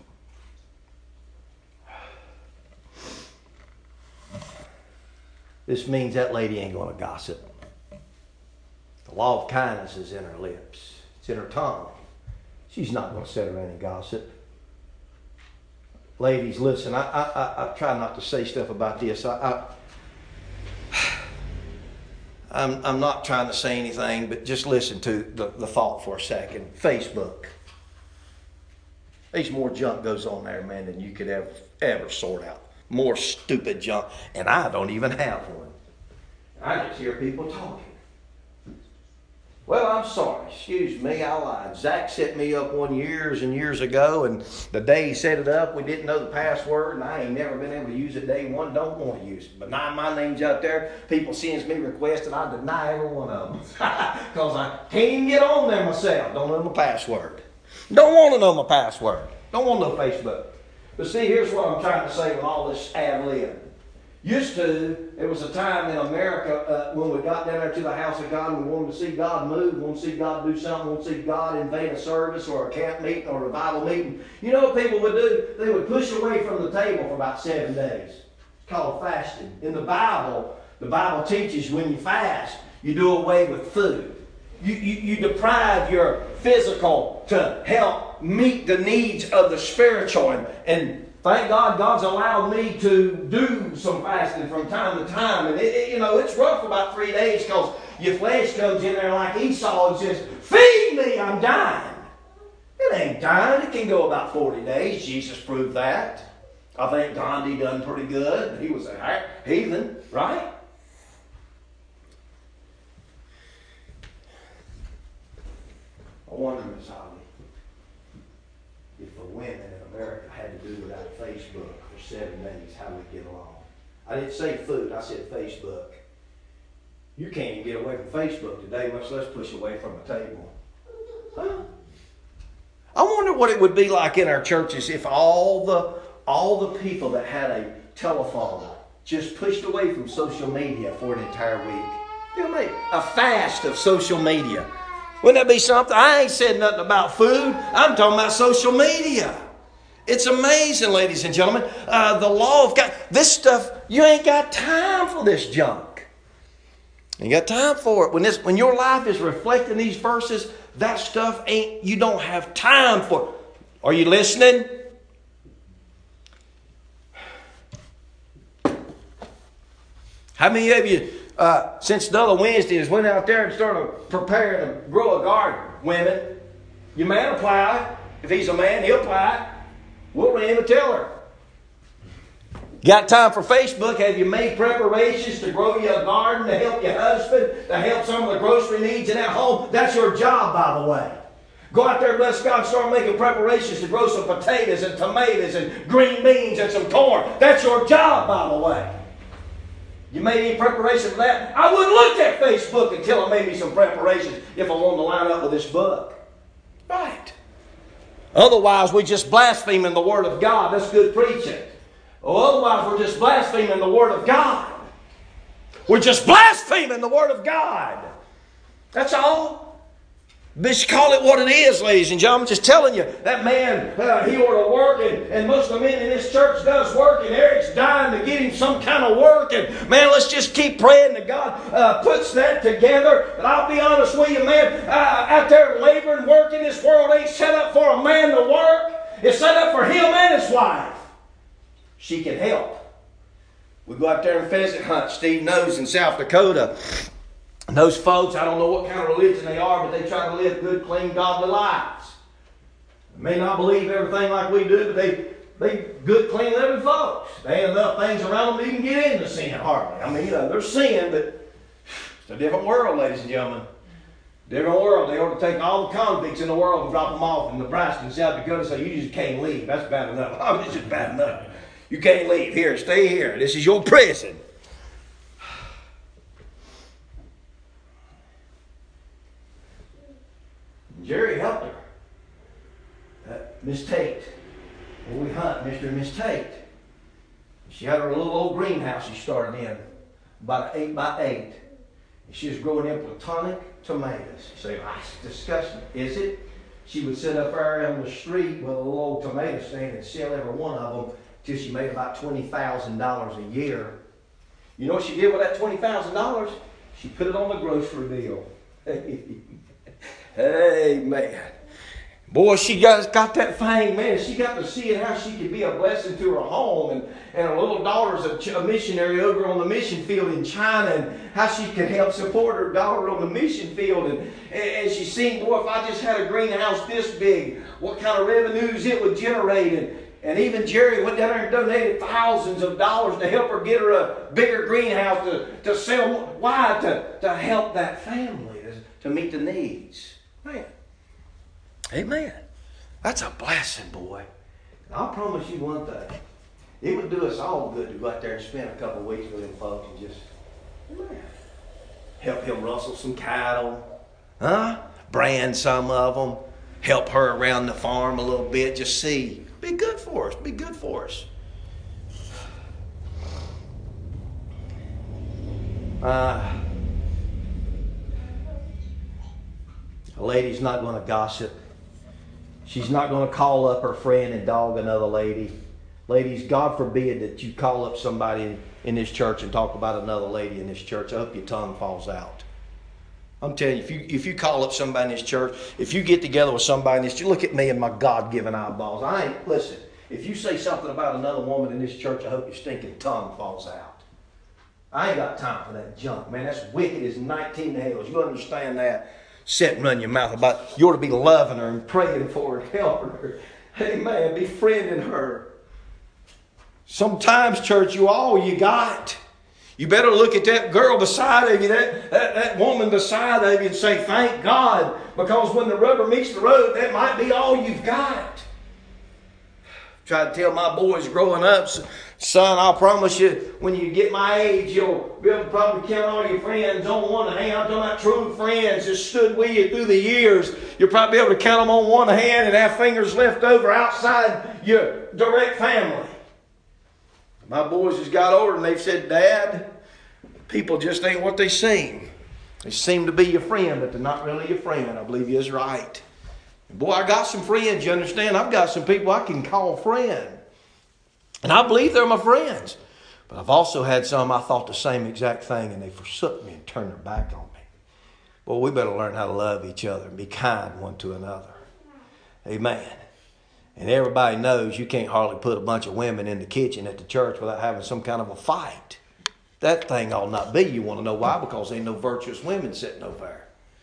This means that lady ain't going to gossip. The law of kindness is in her lips. It's in her tongue. She's not going to sit around and gossip. Ladies, listen, I, I, I, I try not to say stuff about this. I, I, I'm, I'm not trying to say anything, but just listen to the, the thought for a second. Facebook. There's more junk goes on there, man, than you could ever, ever sort out. More stupid junk. And I don't even have one. I just hear people talking. Well, I'm sorry. Excuse me, I lied. Zach set me up one years and years ago, and the day he set it up, we didn't know the password, and I ain't never been able to use it day one, don't want to use it. But now my name's out there. People sends me requests, and I deny every one of them. Because I can't even get on there myself. Don't know my password. Don't want to know my password. Don't want to know Facebook. But see, here's what I'm trying to say with all this ad lib. Used to, there was a time in America uh, when we got down there to the house of God and we wanted to see God move, we wanted to see God do something, we wanted to see God invade a service or a camp meeting or a revival meeting. You know what people would do? They would push away from the table for about seven days. It's called fasting. In the Bible, the Bible teaches when you fast, you do away with food. You, you, you deprive your physical to help meet the needs of the spiritual. And, and thank God, God's allowed me to do some fasting from time to time. And, it, it, you know, it's rough for about three days because your flesh comes in there like Esau and says, feed me, I'm dying. It ain't dying. It can go about forty days. Jesus proved that. I think Gandhi done pretty good. He was a heathen, right? I wonder, Miss Holly, if the women in America had to do Facebook for seven days, how we get along. I didn't say food, I said Facebook. You can't even get away from Facebook today, much less push away from a table. Huh? I wonder what it would be like in our churches if all the all the people that had a telephone just pushed away from social media for an entire week. You know what I mean? A fast of social media. Wouldn't that be something? I ain't said nothing about food. I'm talking about social media. It's amazing, ladies and gentlemen. Uh, the law of God. This stuff, you ain't got time for this junk. You ain't got time for it. When this, when your life is reflecting these verses, that stuff ain't, you don't have time for. Are you listening? How many of you, uh, since the other Wednesdays, went out there and started preparing to grow a garden? Women, your man will plow it. If he's a man, he'll plow it. We'll ring a tiller. Got time for Facebook? Have you made preparations to grow you a garden, to help your husband, to help some of the grocery needs in that home? That's your job, by the way. Go out there, bless God, and start making preparations to grow some potatoes and tomatoes and green beans and some corn. That's your job, by the way. You made any preparation for that? I wouldn't look at Facebook until I made me some preparations if I wanted to line up with this book. Right. Otherwise, we're just blaspheming the Word of God. That's good preaching. Or otherwise, we're just blaspheming the Word of God. We're just blaspheming the Word of God. That's all. But you call it what it is, ladies and gentlemen. I'm just telling you, that man, uh, he ought to work, and, and most of the men in this church does work, and Eric's dying to get him some kind of work. And man, let's just keep praying that God uh, puts that together. But I'll be honest with you, man, uh, out there laboring, working, this world ain't set up for a man to work. It's set up for him and his wife. She can help. We go out there and pheasant hunt. Steve knows in South Dakota. And those folks, I don't know what kind of religion they are, but they try to live good, clean, godly lives. They may not believe everything like we do, but they they good, clean, living folks. They ain't enough things around them to even get into sin, hardly. I mean, you know, they're sin, but it's a different world, ladies and gentlemen. Different world. They ought to take all the convicts in the world and drop them off in Nebraska and South Dakota and say, you just can't leave. That's bad enough. I mean, it's just bad enough. You can't leave. Here, stay here. This is your prison. Jerry helped her. Uh, Miss Tate. When we hunt, Mister and Miss Tate. She had her little old greenhouse she started in, about an eight by eight. And she was growing in platonic tomatoes. You say, ah, it's disgusting. Is it? She would sit up there on the street with a little old tomato stand and sell every one of them till she made about twenty thousand dollars a year. You know what she did with that twenty thousand dollars? She put it on the grocery bill. Hey, man. Boy, she got, got that thing, man. She got to see how she could be a blessing to her home. And, and her little daughter's a, a missionary over on the mission field in China. And how she could help support her daughter on the mission field. And, and, and she's seen, boy, if I just had a greenhouse this big, what kind of revenues it would generate. And, and even Jerry went down there and donated thousands of dollars to help her get her a bigger greenhouse to, to sell. Why? To, to help that family, to, to meet the needs. Man. Amen. That's a blessing, boy. And I'll promise you one thing. It would do us all good to go out there and spend a couple of weeks with them folks and just man, help him rustle some cattle. Huh? Brand some of them. Help her around the farm a little bit. Just see. Be good for us. Be good for us. Uh, a lady's not going to gossip. She's not going to call up her friend and dog another lady. Ladies, God forbid that you call up somebody in, in this church and talk about another lady in this church. I hope your tongue falls out. I'm telling you, if you if you call up somebody in this church, if you get together with somebody in this church, look at me and my God-given eyeballs. I ain't, listen, if you say something about another woman in this church, I hope your stinking tongue falls out. I ain't got time for that junk, man. That's wicked as nineteen hells. You understand that? Sit and run your mouth about, you ought to be loving her and praying for her, helping her. Amen. Befriending her. Sometimes, church, you all you got. You better look at that girl beside of you, that, that, that woman beside of you, and say, thank God. Because when the rubber meets the road, that might be all you've got. Try to tell my boys growing up, son, I'll promise you, when you get my age, you'll be able to probably count all your friends on one hand. I'm talking about true friends that stood with you through the years. You'll probably be able to count them on one hand and have fingers left over outside your direct family. My boys has got older and they've said, Dad, people just ain't what they seem. They seem to be your friend, but they're not really your friend. I believe you're right. Boy, I got some friends, you understand? I've got some people I can call friend. And I believe they're my friends. But I've also had some I thought the same exact thing and they forsook me and turned their back on me. Well, we better learn how to love each other and be kind one to another. Amen. And everybody knows you can't hardly put a bunch of women in the kitchen at the church without having some kind of a fight. That thing ought not be. You want to know why? Because there ain't no virtuous women sitting over there.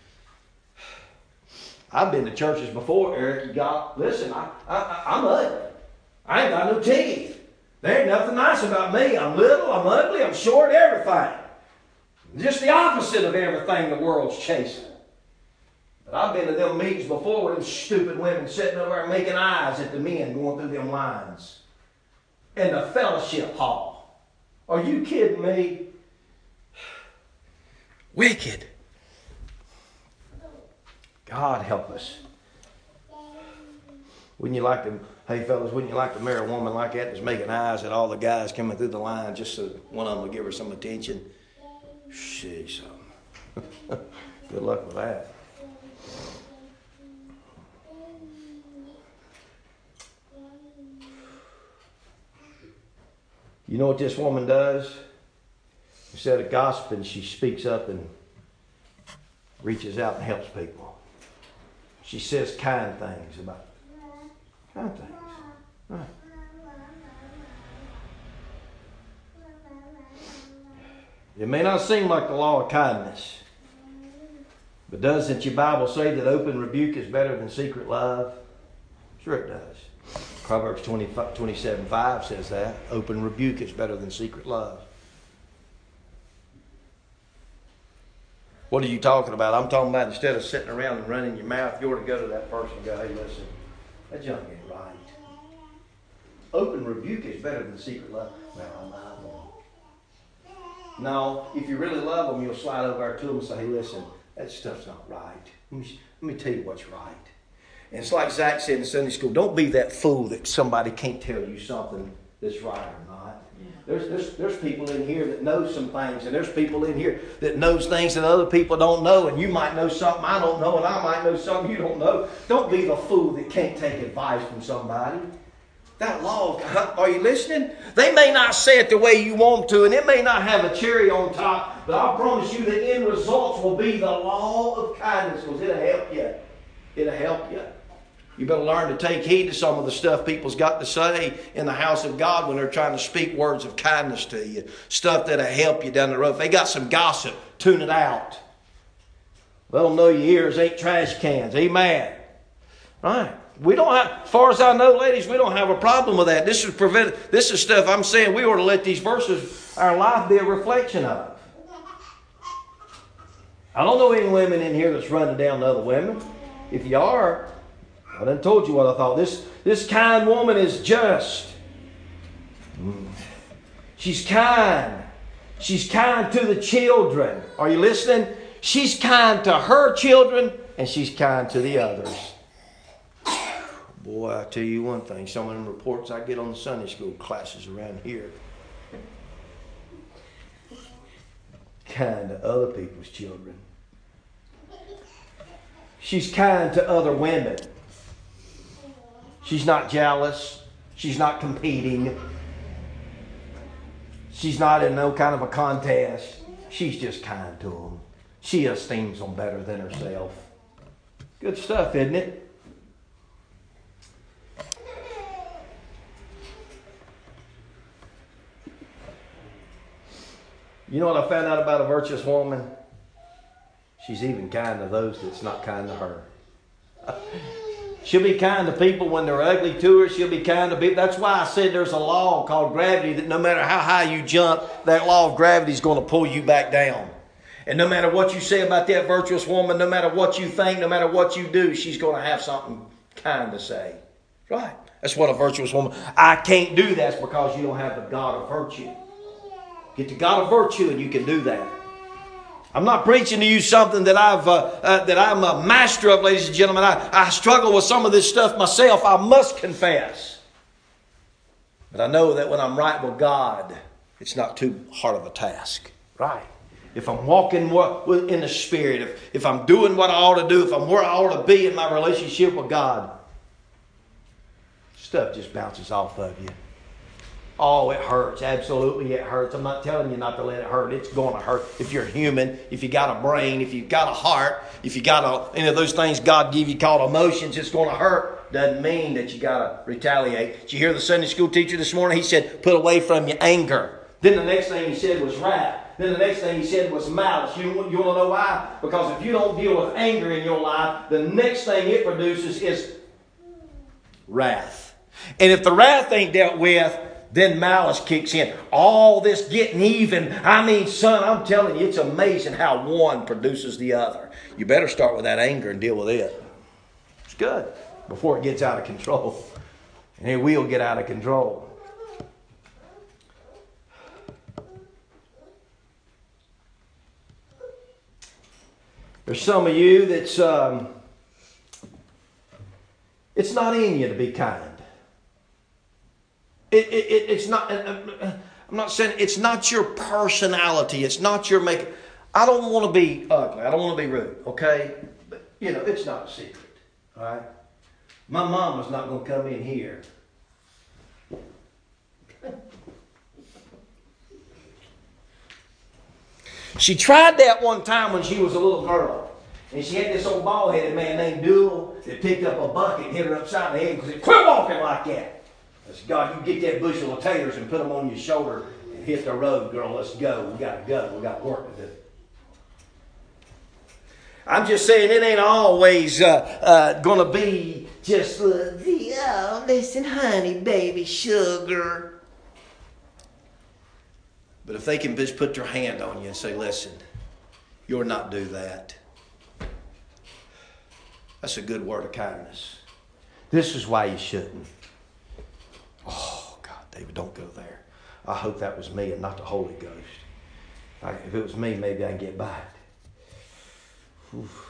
I've been to churches before, Eric. You got, listen, I, I, I'm ugly. I ain't got no teeth. There ain't nothing nice about me. I'm little, I'm ugly, I'm short, everything. Just the opposite of everything the world's chasing. But I've been to them meetings before with them stupid women sitting over there making eyes at the men going through them lines. In the fellowship hall. Are you kidding me? Wicked. God help us. Wouldn't you like to, hey fellas, wouldn't you like to marry a woman like that that's making eyes at all the guys coming through the line just so one of them will give her some attention? Sheesh. Good luck with that. You know what this woman does? Instead of gossiping, she speaks up and reaches out and helps people. She says kind things about kind things. Right. It may not seem like the law of kindness, but doesn't your Bible say that open rebuke is better than secret love? Sure it does. Proverbs twenty-seven five says that. Open rebuke is better than secret love. What are you talking about? I'm talking about instead of sitting around and running your mouth, you ought to go to that person and go, hey, listen, that junk ain't right. Open rebuke is better than secret love. Well, I love them. No, if you really love them, you'll slide over there to them and say, hey, listen, that stuff's not right. Let me, let me tell you what's right. And it's like Zach said in Sunday school, don't be that fool that somebody can't tell you something that's right or not. There's, there's, there's people in here that know some things, and there's people in here that knows things that other people don't know, and you might know something I don't know, and I might know something you don't know. Don't be the fool that can't take advice from somebody. That law, are you listening? They may not say it the way you want to, and it may not have a cherry on top, but I promise you the end results will be the law of kindness, because it'll help you. It'll help you. You better learn to take heed to some of the stuff people's got to say in the house of God when they're trying to speak words of kindness to you. Stuff that'll help you down the road. If they got some gossip, tune it out. Let them know your ears ain't trash cans. Amen. Right. We don't have, as far as I know, ladies, we don't have a problem with that. This is prevent. This is stuff I'm saying we ought to let these verses, our life, be a reflection of. I don't know any women in here that's running down to other women. If you are, I done told you what I thought. This, this kind woman is just. She's kind. She's kind to the children. Are you listening? She's kind to her children and she's kind to the others. Boy, I tell you one thing. Some of them reports I get on the Sunday school classes around here. Kind to other people's children. She's kind to other women. She's not jealous. She's not competing. She's not in no kind of a contest. She's just kind to them. She esteems them better than herself. Good stuff, isn't it? You know what I found out about a virtuous woman? She's even kind to those that's not kind to her. She'll be kind to people when they're ugly to her. She'll be kind to people. That's why I said there's a law called gravity that no matter how high you jump, that law of gravity is going to pull you back down. And no matter what you say about that virtuous woman, no matter what you think, no matter what you do, she's going to have something kind to say. Right. That's what a virtuous woman. I can't do that because you don't have the God of virtue. Get the God of virtue and you can do that. I'm not preaching to you something that I've uh, uh, that I'm a master of, ladies and gentlemen. I, I struggle with some of this stuff myself, I must confess. But I know that when I'm right with God, it's not too hard of a task. Right. If I'm walking in the Spirit, if, if I'm doing what I ought to do, if I'm where I ought to be in my relationship with God, stuff just bounces off of you. Oh, it hurts. Absolutely, it hurts. I'm not telling you not to let it hurt. It's going to hurt. If you're human, if you got a brain, if you've got a heart, if you got a, any of those things God give you called emotions, it's going to hurt. Doesn't mean that you got to retaliate. Did you hear the Sunday school teacher this morning? He said, put away from your anger. Then the next thing he said was wrath. Then the next thing he said was malice. You, you want to know why? Because if you don't deal with anger in your life, the next thing it produces is wrath. And if the wrath ain't dealt with, then malice kicks in. All this getting even. I mean, son, I'm telling you, it's amazing how one produces the other. You better start with that anger and deal with it. It's good before it gets out of control. And it will get out of control. There's some of you that's, um, it's not in you to be kind. It, it, it's not, I'm not saying it's not your personality. It's not your make. I don't want to be ugly. I don't want to be rude. Okay. But, you know, it's not a secret. All right. My mom was not going to come in here. She tried that one time when she was a little girl. And she had this old bald-headed man named Doodle that picked up a bucket and hit her upside the head and said, quit walking like that. I said, God, you get that bushel of taters and put them on your shoulder and hit the road, girl. Let's go. We got to go. We got work to do. I'm just saying it ain't always uh, uh, going to be just, uh, oh, listen, honey, baby, sugar. But if they can just put their hand on you and say, listen, you'll not do that. That's a good word of kindness. This is why you shouldn't. Oh, God, David, don't go there. I hope that was me and not the Holy Ghost. I, if it was me, maybe I can get by it. Oof.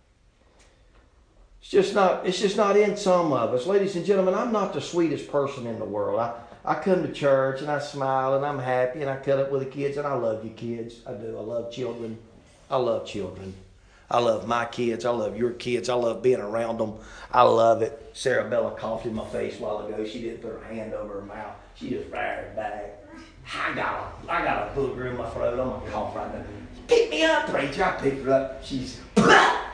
It's just not, it's just not in some of us. Ladies and gentlemen, I'm not the sweetest person in the world. I, I come to church and I smile and I'm happy and I cut up with the kids and I love you kids. I do. I love children. I love children. I love my kids. I love your kids. I love being around them. I love it. Sarah Bella coughed in my face a while ago. She didn't put her hand over her mouth. She just fired back. I got a, I got a booger in my throat. I'm going to cough right now. Pick me up, preacher. I picked her up. She's... I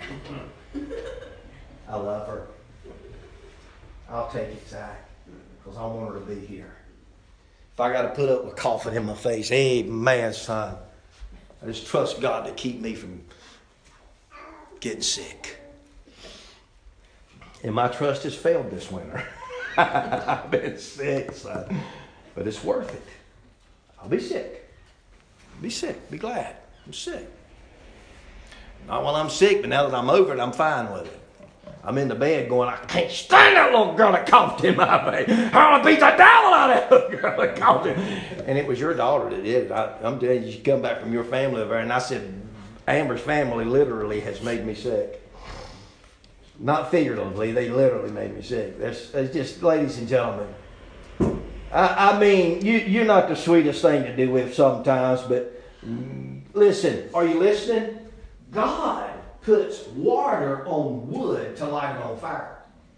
love her. I'll take it, Zach, because I want her to be here. If I got to put up with coughing in my face, hey, man, son, I just trust God to keep me from getting sick. And my trust has failed this winter. I've been sick, son. But it's worth it. I'll be sick. Be sick. Be glad. I'm sick. Not while I'm sick, but now that I'm over it, I'm fine with it. I'm in the bed going, I can't stand that little girl that coughed in my face. I want to beat the devil out of that little girl that coughed in. And it was your daughter that did it. I, I'm telling you, she come back from your family over there, and I said, Amber's family literally has made me sick. Not figuratively, they literally made me sick. That's, that's just, ladies and gentlemen. I, I mean, you, you're not the sweetest thing to do with sometimes, but listen, are you listening? God puts water on wood to light it on fire.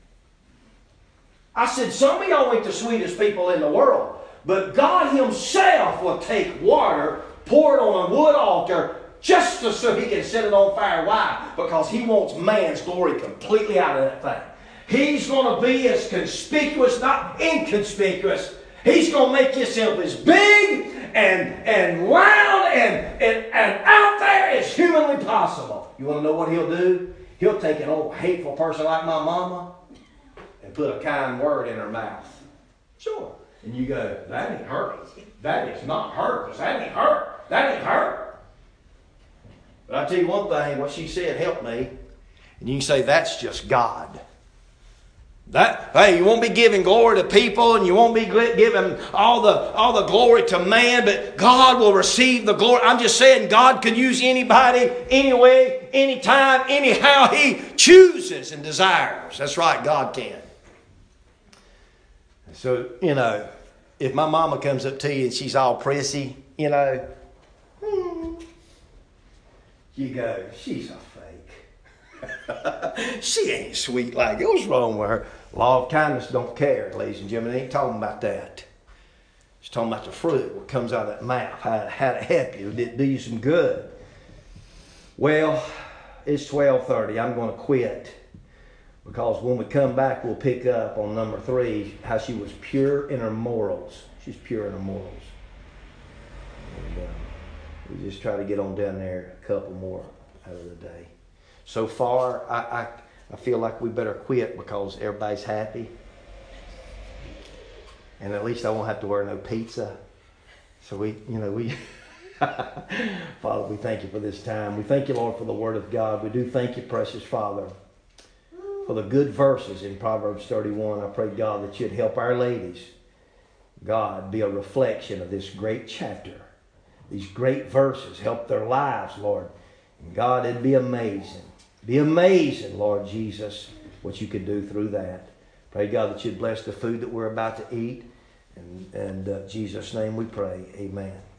I said, some of y'all ain't the sweetest people in the world, but God himself will take water, pour it on a wood altar, just so he can set it on fire. Why? Because he wants man's glory completely out of that thing. He's going to be as conspicuous, not inconspicuous. He's going to make himself as big and, and loud and, and, and out there as humanly possible. You want to know what he'll do? He'll take an old hateful person like my mama and put a kind word in her mouth. Sure. And you go, that ain't her. That is not her, because that ain't her. That ain't her. But I tell you one thing, what she said helped me. And you can say, that's just God. That, hey, you won't be giving glory to people, and you won't be giving all the all the glory to man, but God will receive the glory. I'm just saying God can use anybody, anyway, anytime, anyhow He chooses and desires. That's right, God can. So, you know, if my mama comes up to you and she's all prissy, you know, you go, she's a fake. She ain't sweet like it. What's wrong with her? Law of kindness don't care, ladies and gentlemen. They ain't talking about that. It's talking about the fruit, what comes out of that mouth, how, how to help you, do, do you some good. Well, it's twelve thirty. I'm going to quit. Because when we come back, we'll pick up on number three, how she was pure in her morals. She's pure in her morals. And uh, we just try to get on down there a couple more out of the day. So far, I, I, I feel like we better quit because everybody's happy. And at least I won't have to wear no pizza. So we, you know, we... Father, we thank you for this time. We thank you, Lord, for the Word of God. We do thank you, precious Father, for the good verses in Proverbs thirty-one. I pray, God, that you'd help our ladies, God, be a reflection of this great chapter. These great verses help their lives, Lord. And God, it'd be amazing. Be amazing, Lord Jesus, what you could do through that. Pray, God, that you'd bless the food that we're about to eat. And in uh, Jesus' name we pray. Amen.